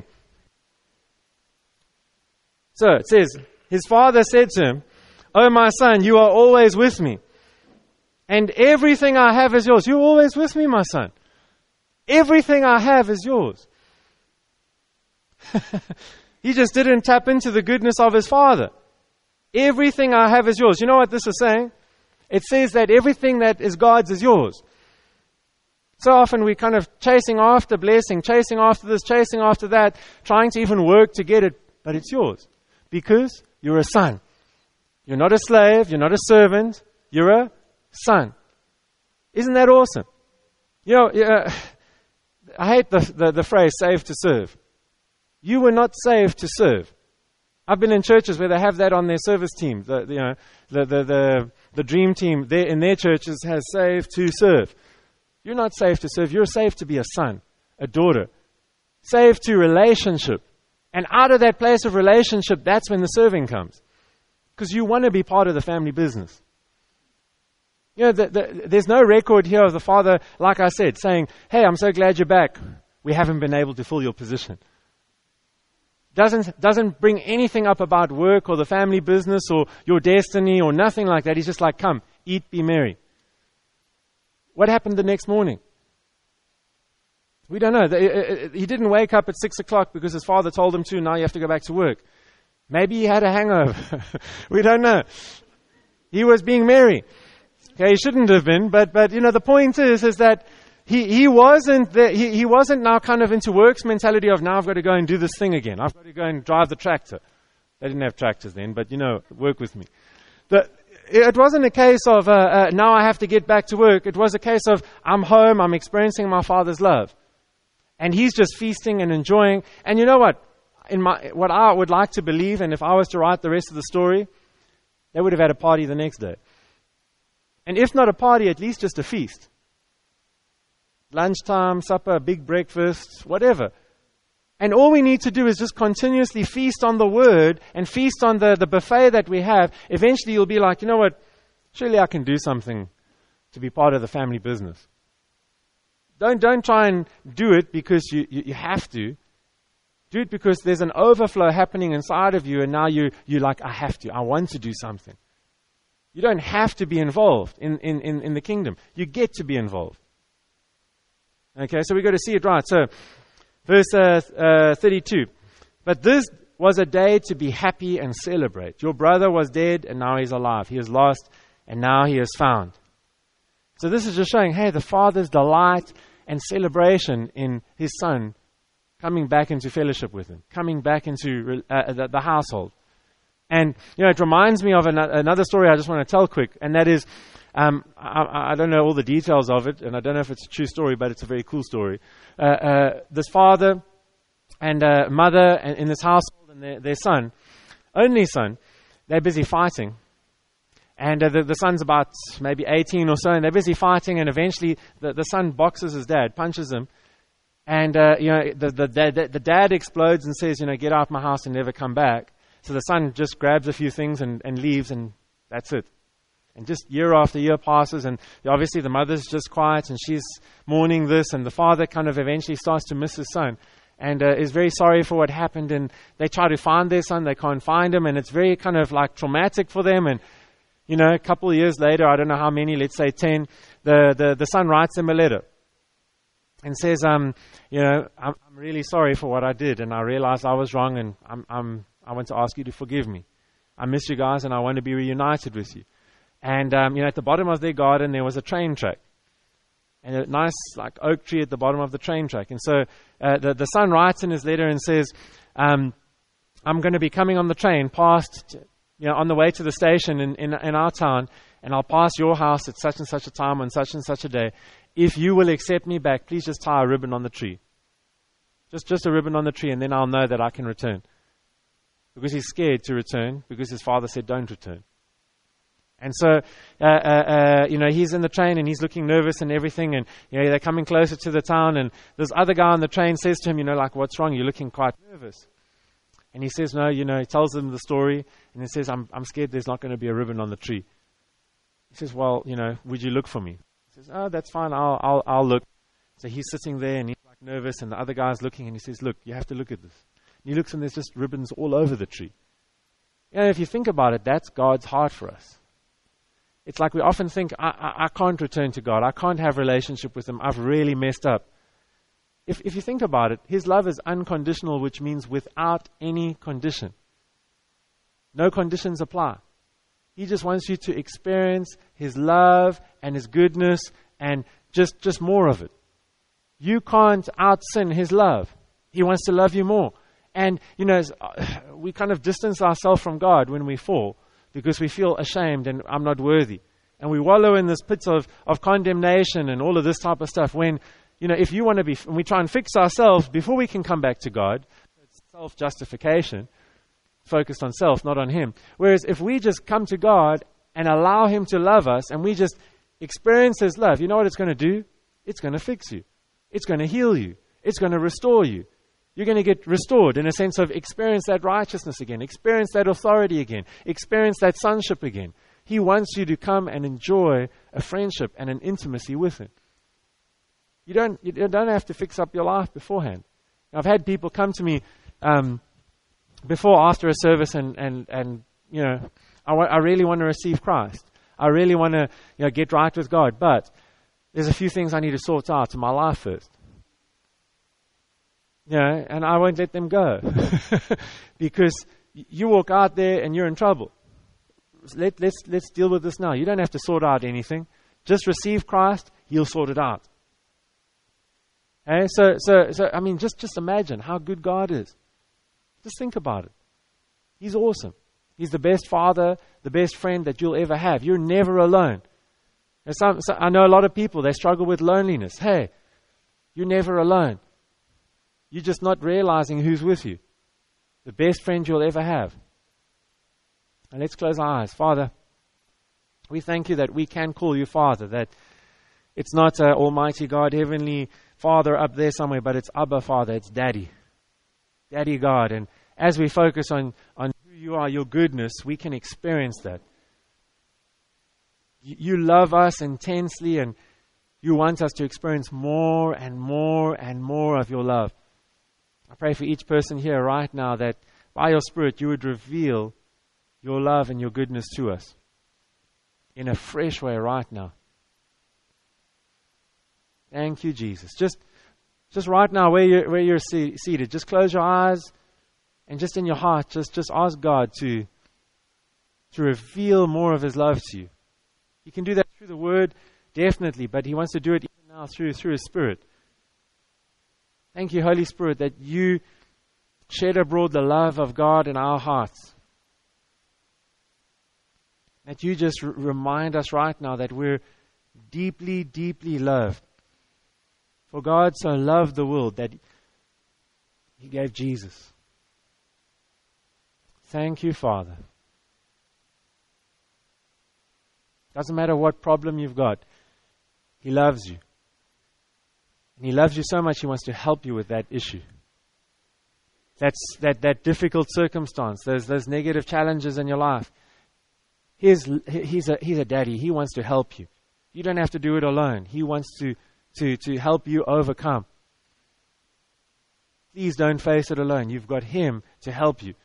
S2: So it says, his father said to him, "Oh, my son, you are always with me, and everything I have is yours." You're always with me, my son. Everything I have is yours. He just didn't tap into the goodness of his father. Everything I have is yours. You know what this is saying? It says that everything that is God's is yours. So often we're kind of chasing after blessing, chasing after this, chasing after that, trying to even work to get it, but it's yours. Because you're a son. You're not a slave, you're not a servant, you're a son. Isn't that awesome? You know, I hate the phrase saved to serve. You were not saved to serve. I've been in churches where they have that on their service team. The dream team there in their churches has saved to serve. You're not saved to serve. You're saved to be a son, a daughter, Saved to relationship. And out of that place of relationship, that's when the serving comes. Because you want to be part of the family business. You know, there's no record here of the father, like I said, saying, hey, I'm so glad you're back. We haven't been able to fill your position. Doesn't bring anything up about work or the family business or your destiny or nothing like that. He's just like, come, eat, be merry. What happened the next morning? We don't know. He didn't wake up at 6 o'clock because his father told him to, now you have to go back to work. Maybe he had a hangover. We don't know. He was being merry. Okay, he shouldn't have been, but you know, the point is that he wasn't now kind of into works mentality of now I've got to go and do this thing again. I've got to go and drive the tractor. They didn't have tractors then, but you know, work with me. It wasn't a case of now I have to get back to work. It was a case of I'm home, I'm experiencing my Father's love. And he's just feasting and enjoying. And you know what? What I would like to believe, and if I was to write the rest of the story, they would have had a party the next day. And if not a party, at least just a feast. Lunchtime, supper, big breakfast, whatever. And all we need to do is just continuously feast on the Word and feast on the buffet that we have. Eventually you'll be like, you know what, surely I can do something to be part of the family business. Don't try and do it because you have to. Do it because there's an overflow happening inside of you and now you're like, I have to, I want to do something. You don't have to be involved in the kingdom. You get to be involved. Okay, so we've got to see it right. So, verse 32. But this was a day to be happy and celebrate. Your brother was dead and now he's alive. He is lost and now he is found. So this is just showing, hey, the Father's delight and celebration in his Son coming back into fellowship with him, coming back into the household. And, you know, it reminds me of another story I just want to tell quick, and that is, I don't know all the details of it, and I don't know if it's a true story, but it's a very cool story. This father and mother in this household and their son, only son, they're busy fighting. And the son's about maybe 18 or so, and they're busy fighting, and eventually the son boxes his dad, punches him, and you know, the dad explodes and says, you know, get out of my house and never come back. So the son just grabs a few things and leaves, and that's it. And just year after year passes, and obviously the mother's just quiet, and she's mourning this, and the father kind of eventually starts to miss his son, and is very sorry for what happened, and they try to find their son, they can't find him, and it's very kind of like traumatic for them, and you know, a couple of years later, I don't know how many, let's say 10, the son writes him a letter and says, you know, I'm really sorry for what I did, and I realized I was wrong, and I want to ask you to forgive me. I miss you guys, and I want to be reunited with you. And, you know, at the bottom of their garden, there was a train track. And a nice, like, oak tree at the bottom of the train track. And so the son writes in his letter and says, I'm going to be coming on the train past, you know, on the way to the station in our town, and I'll pass your house at such and such a time on such and such a day. If you will accept me back, please just tie a ribbon on the tree. Just a ribbon on the tree, and then I'll know that I can return. Because he's scared to return, because his father said don't return. And so, you know, he's in the train and he's looking nervous and everything, and, you know, they're coming closer to the town, and this other guy on the train says to him, you know, like, what's wrong? You're looking quite nervous. And he says, no, you know, he tells him the story, and he says, I'm scared there's not going to be a ribbon on the tree. He says, well, you know, would you look for me? He says, oh, that's fine, I'll look. So he's sitting there and he's like nervous, and the other guy's looking, and he says, look, you have to look at this. And he looks, and there's just ribbons all over the tree. You know, if you think about it, that's God's heart for us. It's like we often think, I can't return to God. I can't have a relationship with Him. I've really messed up. If you think about it, His love is unconditional, which means without any condition. No conditions apply. He just wants you to experience His love and His goodness and just more of it. You can't out-sin His love. He wants to love you more. And, you know, we kind of distance ourselves from God when we fall because we feel ashamed and I'm not worthy. And we wallow in this pit of condemnation and all of this type of stuff when, you know, if you want to be, we try and fix ourselves before we can come back to God. It's self-justification, focused on self, not on Him. Whereas if we just come to God and allow Him to love us and we just experience His love, you know what it's going to do? It's going to fix you. It's going to heal you. It's going to restore you. You're going to get restored in a sense of experience that righteousness again, experience that authority again, experience that sonship again. He wants you to come and enjoy a friendship and an intimacy with Him. You don't have to fix up your life beforehand. I've had people come to me after a service and I really want to receive Christ. I really want to get right with God, but there's a few things I need to sort out in my life first. And I won't let them go because you walk out there and you're in trouble. Let's deal with this now. You don't have to sort out anything. Just receive Christ, He'll sort it out. Okay? So I mean, just imagine how good God is. Just think about it. He's awesome. He's the best father, the best friend that you'll ever have. You're never alone. I know a lot of people, they struggle with loneliness. Hey, you're never alone. You're just not realizing who's with you. The best friend you'll ever have. And let's close our eyes. Father, we thank you that we can call you Father, that it's not Almighty God, Heavenly Father up there somewhere, but it's Abba Father, it's Daddy. Daddy God. And as we focus on who you are, your goodness, we can experience that. You love us intensely, and you want us to experience more and more and more of your love. I pray for each person here right now that by your Spirit you would reveal your love and your goodness to us in a fresh way right now. Thank you, Jesus. Just right now where you're seated, just close your eyes and just in your heart, just ask God to reveal more of His love to you. He can do that through the Word, definitely, but He wants to do it even now through His Spirit. Thank you, Holy Spirit, that you shed abroad the love of God in our hearts. That you just remind us right now that we're deeply, deeply loved. For God so loved the world that He gave Jesus. Thank you, Father. Doesn't matter what problem you've got, He loves you. And He loves you so much, He wants to help you with that issue. That difficult circumstance, those negative challenges in your life. He's a daddy. He wants to help you. You don't have to do it alone. He wants to help you overcome. Please don't face it alone. You've got Him to help you.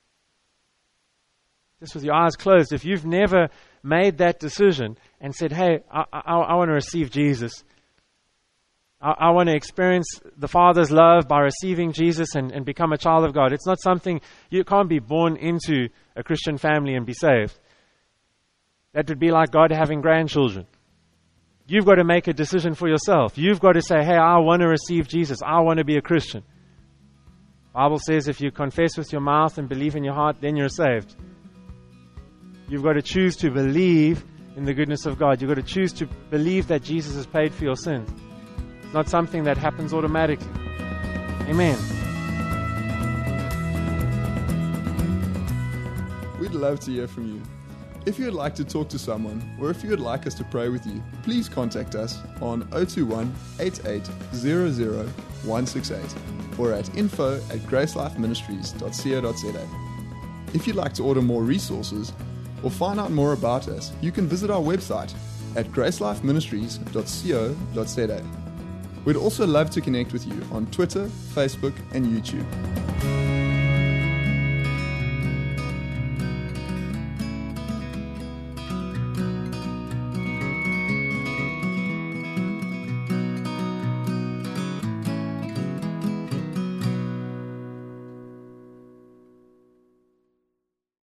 S2: Just with your eyes closed, if you've never made that decision and said, hey, I want to receive Jesus. I want to experience the Father's love by receiving Jesus and become a child of God. It's not something, you can't be born into a Christian family and be saved. That would be like God having grandchildren. You've got to make a decision for yourself. You've got to say, hey, I want to receive Jesus. I want to be a Christian. The Bible says if you confess with your mouth and believe in your heart, then you're saved. You've got to choose to believe in the goodness of God. You've got to choose to believe that Jesus has paid for your sins. It's not something that happens automatically. Amen.
S1: We'd love to hear from you. If you would like to talk to someone, or if you would like us to pray with you, please contact us on 021 8800 168 or at info@gracelifeministries.co.za. If you'd like to order more resources or find out more about us, you can visit our website at gracelifeministries.co.za. We'd also love to connect with you on Twitter, Facebook, and YouTube.